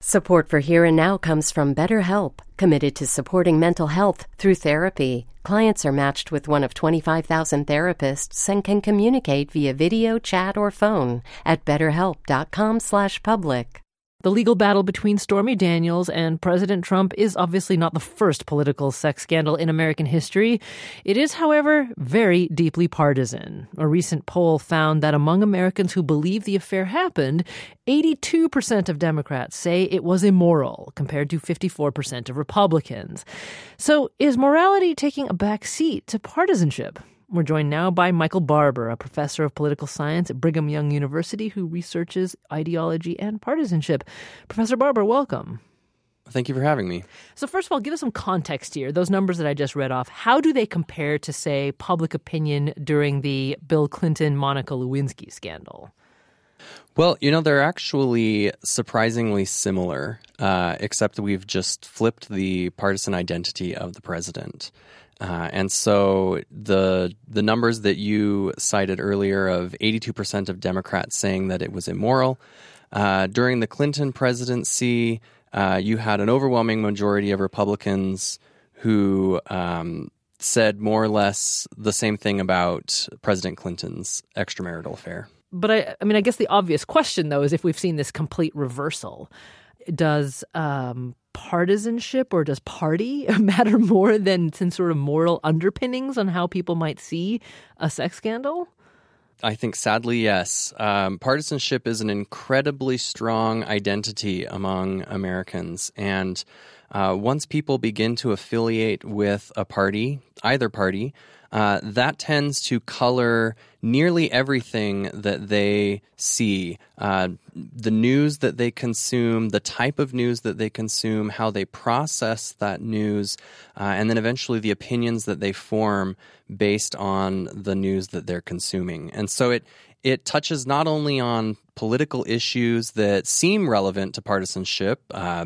Support for Here and Now comes from BetterHelp, committed to supporting mental health through therapy. Clients are matched with one of 25,000 therapists and can communicate via video, chat, or phone at betterhelp.com/public. The legal battle between Stormy Daniels and President Trump is obviously not the first political sex scandal in American history. It is, however, very deeply partisan. A recent poll found that among Americans who believe the affair happened, 82% of Democrats say it was immoral, compared to 54% of Republicans. So is morality taking a back seat to partisanship? We're joined now by Michael Barber, a professor of political science at Brigham Young University who researches ideology and partisanship. Professor Barber, welcome. Thank you for having me. So first of all, give us some context here. Those numbers that I just read off, how do they compare to, say, public opinion during the Bill Clinton-Monica Lewinsky scandal? Well, they're actually surprisingly similar, except that we've just flipped the partisan identity of the president. And so the numbers that you cited earlier of 82% of Democrats saying that it was immoral, during the Clinton presidency, you had an overwhelming majority of Republicans who said more or less the same thing about President Clinton's extramarital affair. But I guess the obvious question, though, is if we've seen this complete reversal, does partisanship or does party matter more than some sort of moral underpinnings on how people might see a sex scandal? I think sadly, yes. Partisanship is an incredibly strong identity among Americans. And once people begin to affiliate with a party, either party, that tends to color nearly everything that they see. The news that they consume, the type of news that they consume, how they process that news, and then eventually the opinions that they form based on the news that they're consuming. And so it touches not only on political issues that seem relevant to partisanship,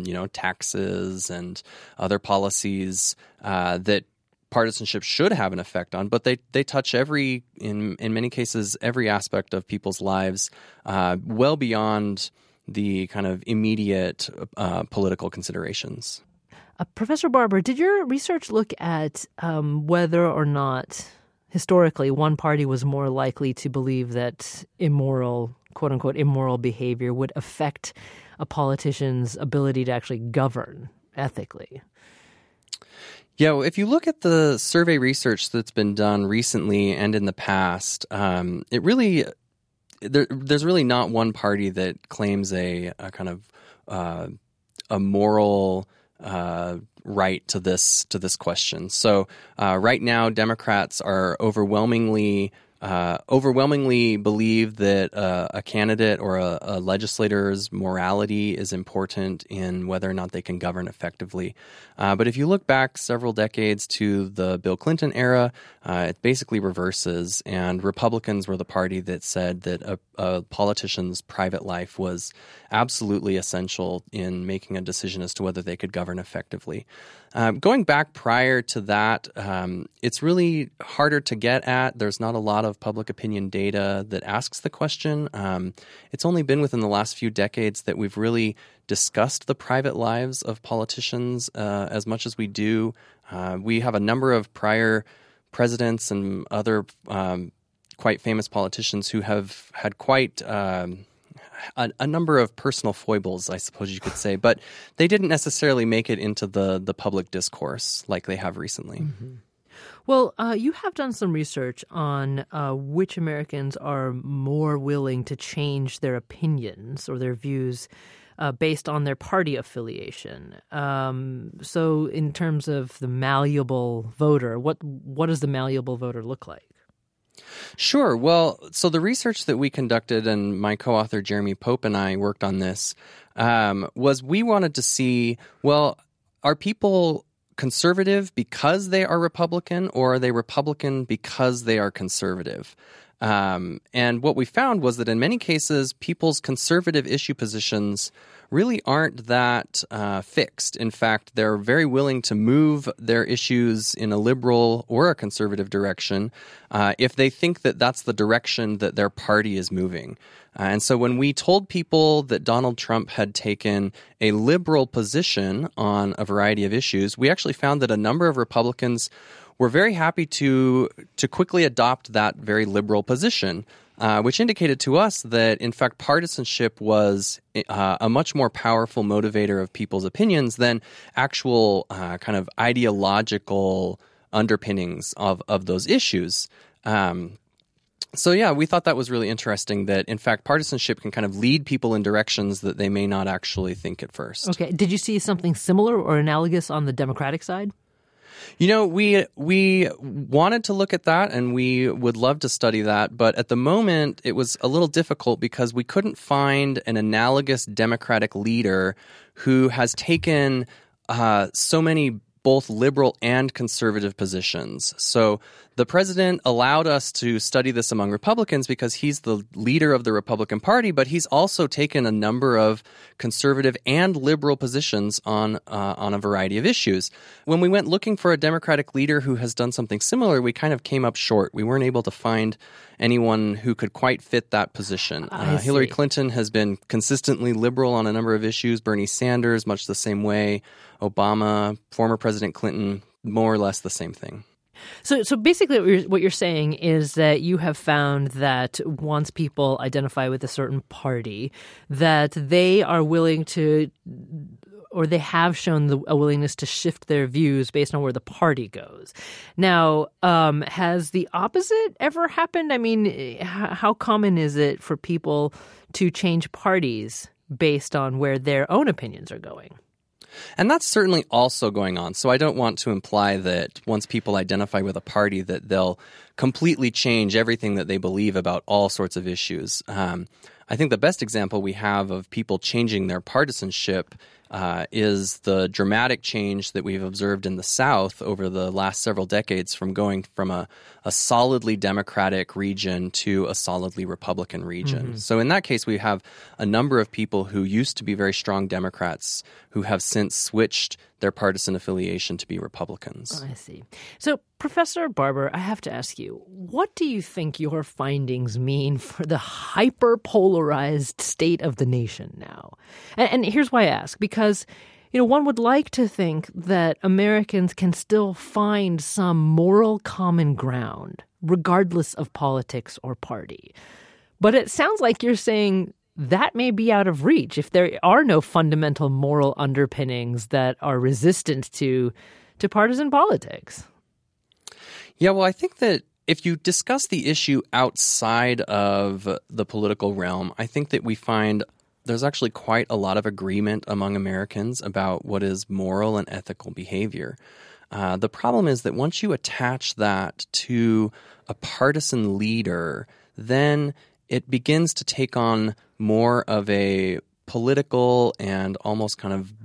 taxes and other policies that partisanship should have an effect on, but they touch in many cases, every aspect of people's lives, well beyond the kind of immediate political considerations. Professor Barber, did your research look at whether or not historically one party was more likely to believe that immoral, quote unquote, immoral behavior would affect a politician's ability to actually govern ethically? Yeah, well, if you look at the survey research that's been done recently and in the past, there's really not one party that claims a kind of a moral right to this question. So right now, Democrats are overwhelmingly believe that a candidate or a legislator's morality is important in whether or not they can govern effectively. But if you look back several decades to the Bill Clinton era, it basically reverses, and Republicans were the party that said that a politician's private life was absolutely essential in making a decision as to whether they could govern effectively. Going back prior to that, it's really harder to get at. There's not a lot of public opinion data that asks the question. It's only been within the last few decades that we've really discussed the private lives of politicians as much as we do. We have a number of prior presidents and other quite famous politicians who have had quite a number of personal foibles, I suppose you could say, but they didn't necessarily make it into the public discourse like they have recently. Mm-hmm. Well, you have done some research on which Americans are more willing to change their opinions or their views based on their party affiliation. So in terms of the malleable voter, what does the malleable voter look like? Sure. Well, so the research that we conducted, and my co-author Jeremy Pope and I worked on this, was we wanted to see, well, are people conservative because they are Republican, or are they Republican because they are conservative? And what we found was that in many cases, people's conservative issue positions really aren't that fixed. In fact, they're very willing to move their issues in a liberal or a conservative direction if they think that that's the direction that their party is moving. And so when we told people that Donald Trump had taken a liberal position on a variety of issues, we actually found that a number of Republicans were very happy to quickly adopt that very liberal position, which indicated to us that, in fact, partisanship was a much more powerful motivator of people's opinions than actual kind of ideological underpinnings of those issues. So, yeah, we thought that was really interesting that, in fact, partisanship can kind of lead people in directions that they may not actually think at first. Okay. Did you see something similar or analogous on the Democratic side? You know, we wanted to look at that, and we would love to study that, but at the moment it was a little difficult because we couldn't find an analogous Democratic leader who has taken so many both liberal and conservative positions. So the president allowed us to study this among Republicans because he's the leader of the Republican Party, but he's also taken a number of conservative and liberal positions on a variety of issues. When we went looking for a Democratic leader who has done something similar, we kind of came up short. We weren't able to find anyone who could quite fit that position. Hillary Clinton has been consistently liberal on a number of issues. Bernie Sanders, much the same way. Obama, former President Clinton, more or less the same thing. So basically what you're saying is that you have found that once people identify with a certain party, that they are willing to, or they have shown a willingness to shift their views based on where the party goes. Now, has the opposite ever happened? I mean, how common is it for people to change parties based on where their own opinions are going? And that's certainly also going on. So I don't want to imply that once people identify with a party that they'll completely change everything that they believe about all sorts of issues. I think the best example we have of people changing their partisanship is the dramatic change that we've observed in the South over the last several decades from going from a solidly Democratic region to a solidly Republican region. Mm-hmm. So in that case, we have a number of people who used to be very strong Democrats who have since switched their partisan affiliation to be Republicans. I see. So, Professor Barber, I have to ask you, what do you think your findings mean for the hyper-polarized state of the nation now? And here's why I ask, because one would like to think that Americans can still find some moral common ground, regardless of politics or party. But it sounds like you're saying that may be out of reach if there are no fundamental moral underpinnings that are resistant to partisan politics. Yeah, well, I think that if you discuss the issue outside of the political realm, I think that we find there's actually quite a lot of agreement among Americans about what is moral and ethical behavior. The problem is that once you attach that to a partisan leader, then it begins to take on more of a political and almost kind of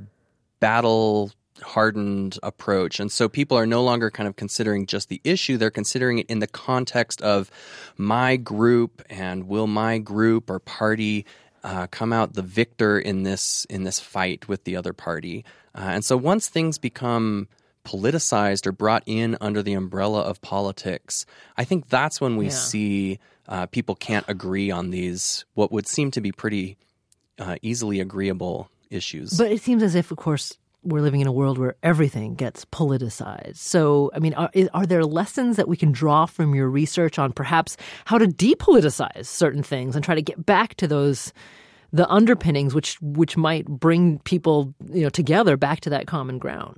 battle-hardened approach. And so people are no longer kind of considering just the issue. They're considering it in the context of my group, and will my group or party come out the victor in this fight with the other party. And so once things become politicized or brought in under the umbrella of politics, I think that's when we see people can't agree on these, what would seem to be pretty easily agreeable issues. But it seems as if, of course, we're living in a world where everything gets politicized. So, I mean, are there lessons that we can draw from your research on perhaps how to depoliticize certain things and try to get back to the underpinnings which might bring people, together back to that common ground?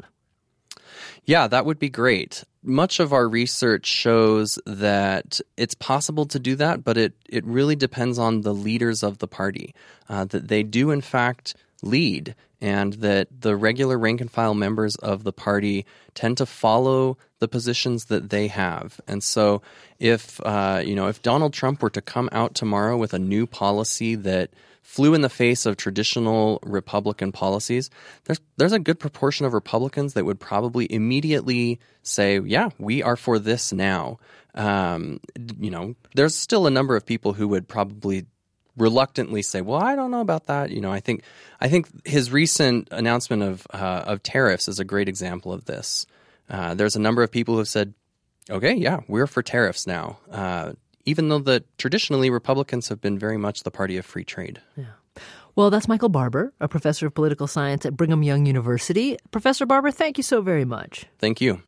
Yeah, that would be great. Much of our research shows that it's possible to do that, but it really depends on the leaders of the party, that they do, in fact, lead, and that the regular rank-and-file members of the party tend to follow the positions that they have. And so if Donald Trump were to come out tomorrow with a new policy that flew in the face of traditional Republican policies, there's a good proportion of Republicans that would probably immediately say, yeah, we are for this now. There's still a number of people who would probably reluctantly say, well, I don't know about that. I think his recent announcement of tariffs is a great example of this. There's a number of people who have said, okay, yeah, we're for tariffs now, even though traditionally Republicans have been very much the party of free trade. Yeah. Well, that's Michael Barber, a professor of political science at Brigham Young University. Professor Barber, thank you so very much. Thank you.